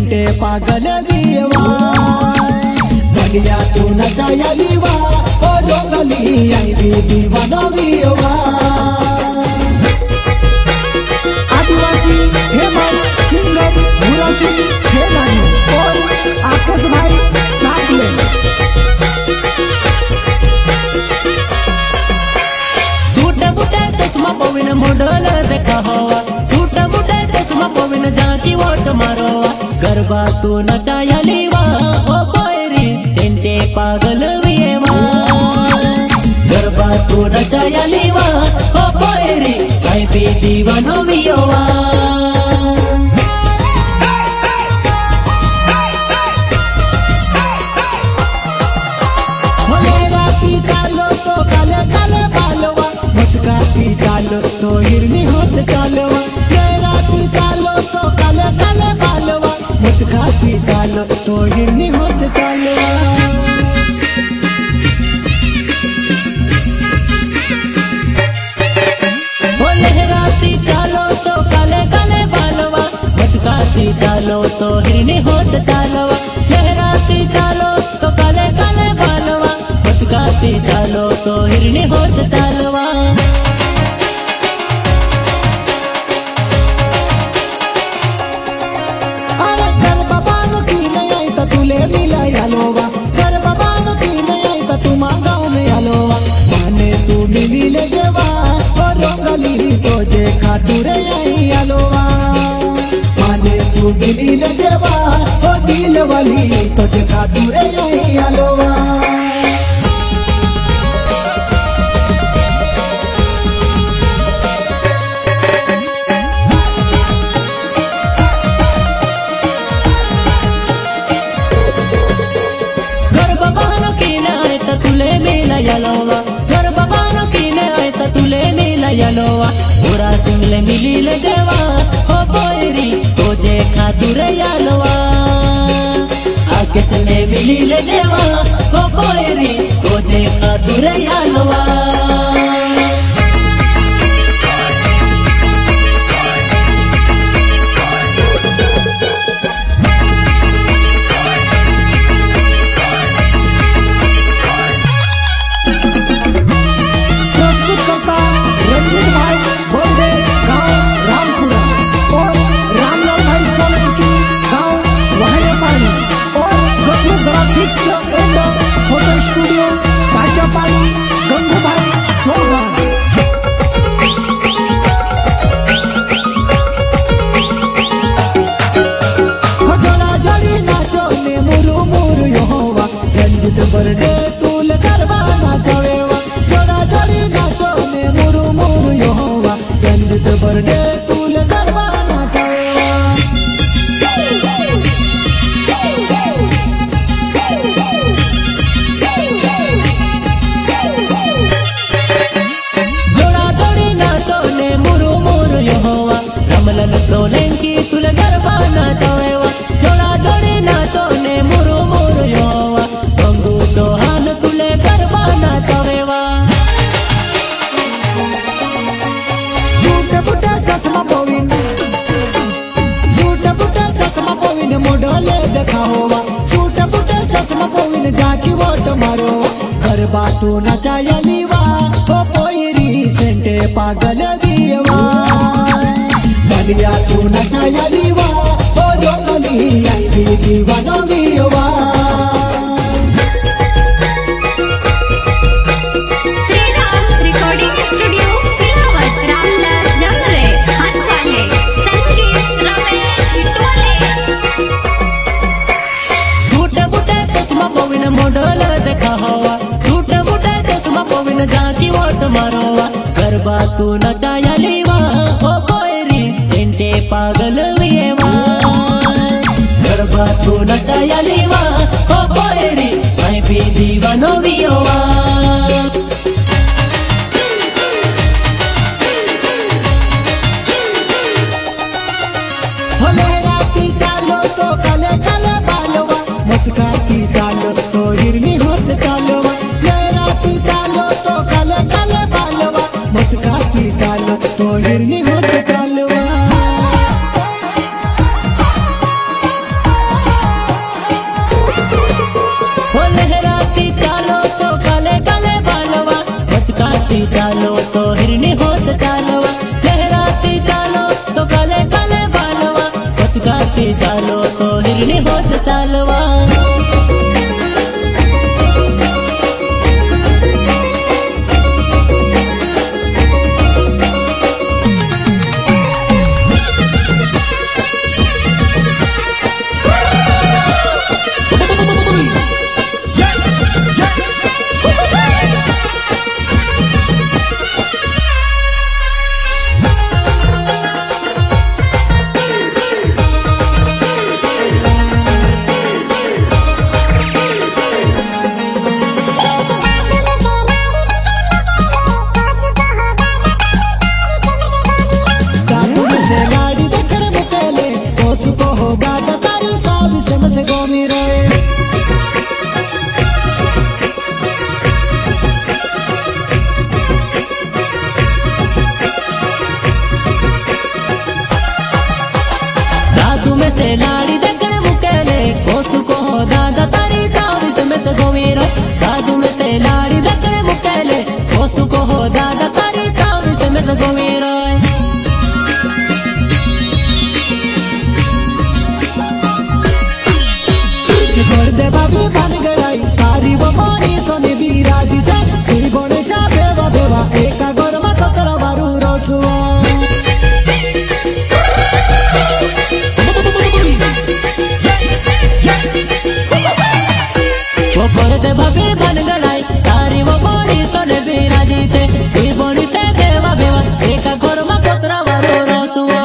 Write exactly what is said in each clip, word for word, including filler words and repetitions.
सेंटे पागल बीवा बढ़िया तू नचायली वा ओ रोगली आई भी दीवाना बीवा। आदिवासी फेमस सिंगर भूरा सिंह सेनानी और आकाश भाई साबले। सूट बूटे चश्मा पविन मॉडल देखा हुआ, सूट बूटे चश्मा पविन जाकी वोट मारो। गरबा तू नचायली वा ओ पोयरी सेंटे पागल बीवा। गरबा तू नचायली वा ओ पोयरी आई भी दीवानो बीवा। चालो तो हिरनी होत चालवा राती चालो तो काले काले बालवा मुस्काती चालो तो हिरनी होत चालवा। ओ लहराती चालो तो काले काले बालवा मुस्काती चालो तो हिरनी होत चालवा। लहराती चालो तो काले काले बालवा मुस्काती चालो तो हिरनी होत चालवा। कर बाबा की नहीं तो तुम गाँव में आलोवा माने तू मिली ले देवा और रोगली तो देखा तुरे आई आलोवा माने तू मिली ले देवा ओ दिल वाली तो देखा तुरे आई आलोवा। यलोवा घर बाबानो की ने आए तो तुले मिला यलोवा पूरा सिंगले मिली ले देवा ओ पोयरी तो जे खातुरे यलोवा आके से मिली ले देवा ओ पोयरी तो जे खातुरे यलोवा। फोटो स्टूडियो राजा पानी गंगू भाई चौहान। जोड़ा जोड़ी नाचो ने मुरु मुरु योवा रंजित बरडे तूल गरबा नाचवेवा। जोड़ा जोड़ी नाचो ने मुरु मुरु योवा रंजित बरडे तूल गरबा नाचवेवा। रमलन सोलंकी तुल गरबा नाचवेवा जोड़ा जोड़ी नाचो ने मुरु मुरु योवा गंगू चौहान तुले गरबा नाचवेवा। सूट बूटे चश्मा पविन सूट बूटे चश्मा पविन मोडले देखा होवा सूट बूटे चश्मा पविन जाकी वोट मारो। गरबा तू नचायली वा ओ पोयरी सेंटे पागल बीवा बढ़िया तू नचायली वा ओ रोगली आई भी दीवाना बीवा। श्रीराम रिकॉर्डिंग स्टूडियो सिलावत रामदास जमरे हाथ वाले संगीत रमेश हिटवाले। सूट बूटे चश्मा पविन मॉडल देखा हुआ सूट बूटे चश्मा पविन जाकी वोट मारोवा। गरबा तू नचायली वा ओ सेंटे पागल बीवा। गरबा तू नचायली वा ओ पोयरी आई भी दीवानो बीवा। राती चालो तो काले काले बालवा मुस्काती चालो तो हिरनी होत चालवा। राती चालो तो काले काले बालवा मुस्काती चालो तो हिरनी होत चालवा। चालो तो हिरणी होत चालवा से लाड़ी देखने मुकेले कोसु को हो दादा तारी साविस में से गोवीर दादू में से लाड़ी देखने मुकेले कोसु को हो दादा तारी साविस में से गोवीर कि कर दे बाबू बन गड़ाई तारी वो मोनी सोने बीराजी से तेरी बोने सा बेवा बेवा एका गोरमा सतरा बारू रोसुआ वो कर दे बाबी बन गड़ाई तारी वो बोनी सोने बीराजी थे तेरी बोनी से बेवा बेवा एका गोरमा सतरा बारू रोसुआ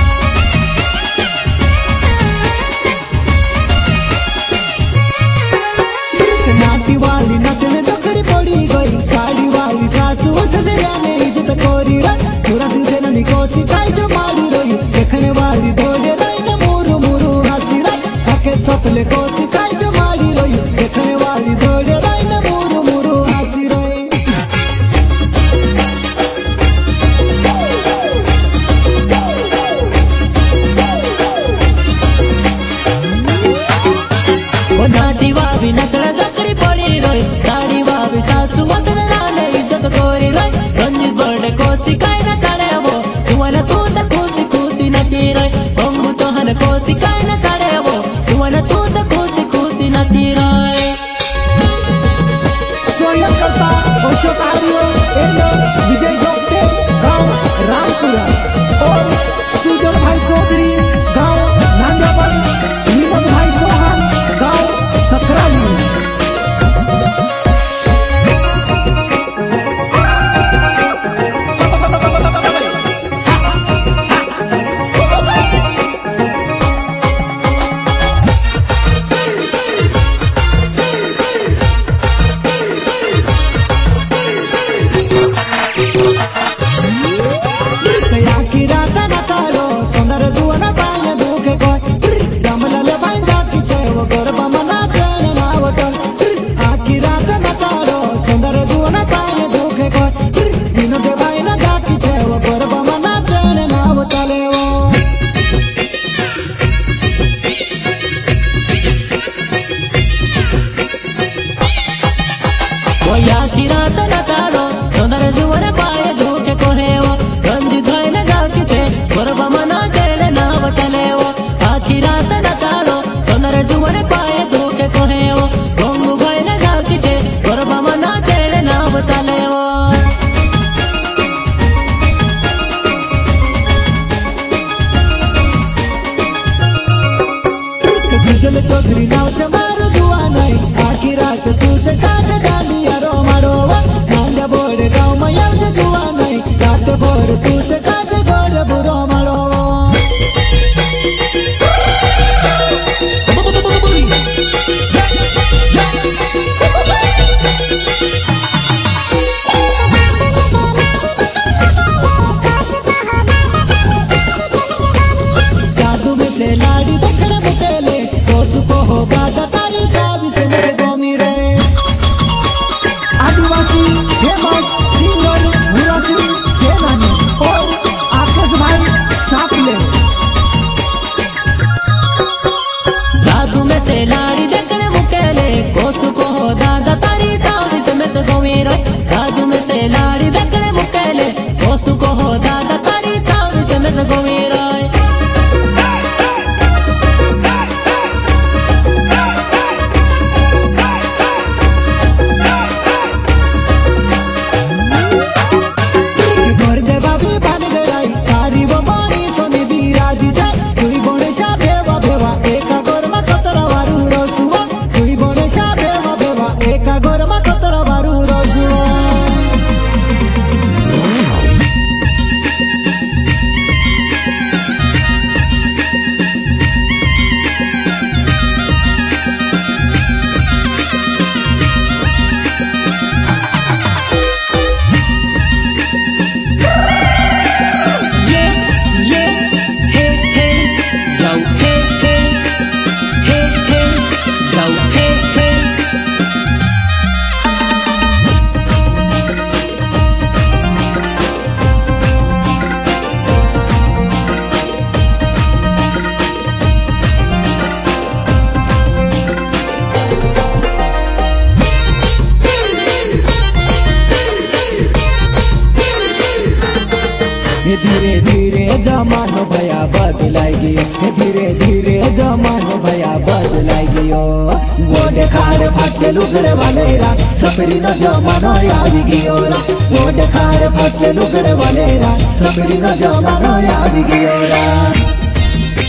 नाटी वाली नचने दखड़ी पड़ी गई साड़ी वाली सासू सजरिया ने इज्जत कोरी रही पूरा सिलसिला निकोसी काई जो मारी रही देखने वाली दौड़े रही न मुरु मुरु हंसी रही आके सपले कोसी काई जो मारी रही देखने वाली दौड़े रही न मुरु मुरु हंसी रही वो नाटी वाली नचने दखड़ी पड़ी रही साड़ी वाली सासू वसना ने इज्जत कोरी रही रंजित बड़े कोसी काई न सारे वो तुवाना तू त खुशी खुशी नची रही बंगू चौहान कोसी काई न सारे वो तुवाना तू त खुशी खुशी नची रही स्वयं करता पोषकारियों एंडो विजय गोप्ते गांव रामपुरा और सुजन भाई चौधरी गांव नांदाबाई नीलम भाई चौहान गांव सकराली कया की रात न काढो सुंदर जुवन पाय दुखे कोय रामलाल बांधा की चेव गरबा मना चण नावतन आकी रात न काढो सुंदर जुवन पाय दुखे कोय दिनो दे बाई न जाकी चेव गरबा मना चण नावतले वो वो याकी रात न काढो सुंदर जुवन पाय दुखे कोहेवो रंजित भाई न जाकी छे गरबा मना चण नावतले वो आखी रात न काढो सुंदर जुवन पाय दुखे कोहेवो गंगू भाई न जाकी छे गरबा मना चण नावतले वो सुजल चौधरी नाव से मारो दुआ नहीं आखी रात तू से काज डालिया रो मारो नांदा बोर्ड गाँव में याद जुआ नहीं रात भर तू से काज गोर बुरो मारो जादू में से लाड़ी देखने बुकेले कोसु को हो दादा तारी साविस में से गोमी रहे आदिवासी फेमस सिंगर मुरासी सेनानी और हे धीरे धीरे जमानो भया बदलाई गयो, हे धीरे धीरे जमानो भया बदलाई गयो। गोडे खाड़ फाटे लुगड़े वाले रा सफरी न जमानो आवी गयो रा, गोडे खाड़ फाटे लुगड़े वाले रा सफरी न जमानो आवी गयो रा।